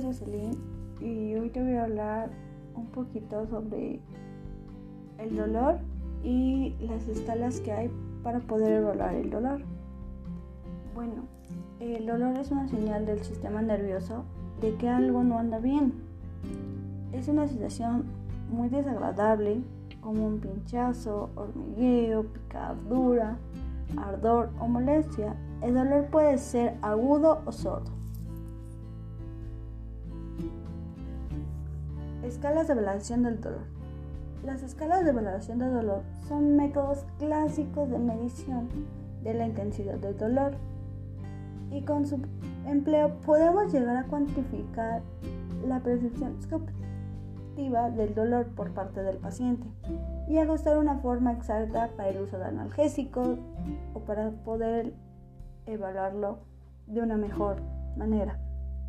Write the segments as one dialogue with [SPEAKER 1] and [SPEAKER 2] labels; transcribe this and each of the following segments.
[SPEAKER 1] Jocelyn y hoy te voy a hablar un poquito sobre el dolor y las escalas que hay para poder evaluar el dolor. Bueno, el dolor es una señal del sistema nervioso de que algo no anda bien. Es una sensación muy desagradable como un pinchazo, hormigueo, picadura, ardor o molestia. El dolor puede ser agudo o sordo. Escalas de valoración del dolor. Las escalas de valoración del dolor son métodos clásicos de medición de la intensidad del dolor y con su empleo podemos llegar a cuantificar la percepción subjetiva del dolor por parte del paciente y ajustar una forma exacta para el uso de analgésicos o para poder evaluarlo de una mejor manera.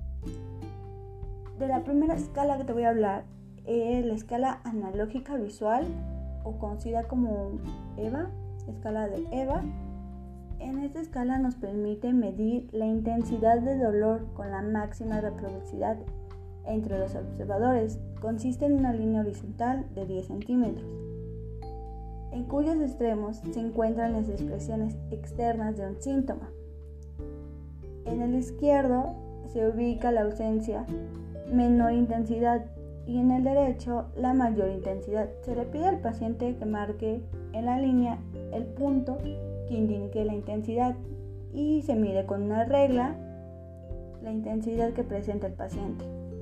[SPEAKER 1] De la primera escala que te voy a hablar es la escala analógica visual o conocida como EVA, escala de EVA. En esta escala nos permite medir la intensidad de dolor con la máxima reproducibilidad entre los observadores. Consiste en una línea horizontal de 10 centímetros, en cuyos extremos se encuentran las expresiones externas de un síntoma. En el izquierdo se ubica la ausencia, menor intensidad, y en el derecho la mayor intensidad. Se le pide al paciente que marque en la línea el punto que indique la intensidad y se mide con una regla la intensidad que presenta el paciente.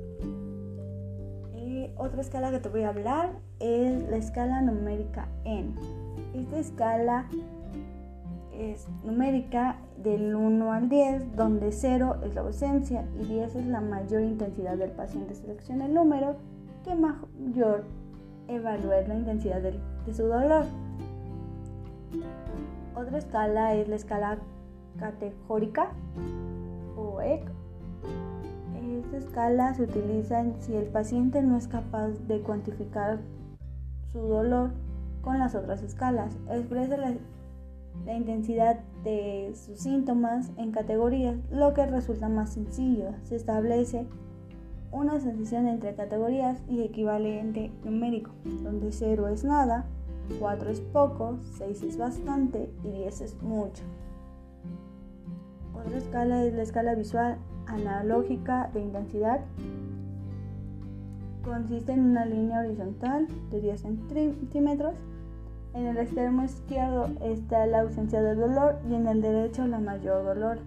[SPEAKER 1] Otra escala que te voy a hablar es la escala numérica N. Esta escala es numérica del 1 al 10, donde 0 es la ausencia y 10 es la mayor intensidad del paciente. Selecciona el número que mayor evalúe la intensidad de su dolor. Otra escala es la escala categórica o EC. Esta escala se utiliza si el paciente no es capaz de cuantificar su dolor con las otras escalas. Expresa la intensidad de sus síntomas en categorías, lo que resulta más sencillo. Se establece una asociación entre categorías y equivalente numérico, donde 0 es nada, 4 es poco, 6 es bastante y 10 es mucho. Otra escala es la escala visual analógica de intensidad. Consiste en una línea horizontal de 10 centímetros. En el extremo izquierdo está la ausencia de dolor y en el derecho la mayor dolor.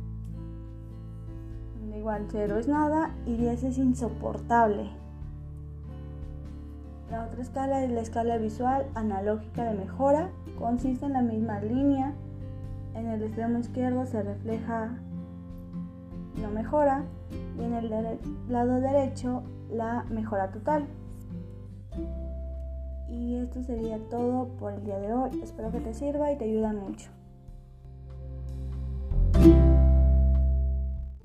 [SPEAKER 1] Igual 0 es nada y 10 es insoportable. La otra escala es la escala visual analógica de mejora. Consiste en la misma línea. En el extremo izquierdo se refleja no mejora y en el lado derecho la mejora total. Y esto sería todo por el día de hoy. Espero que te sirva y te ayude mucho.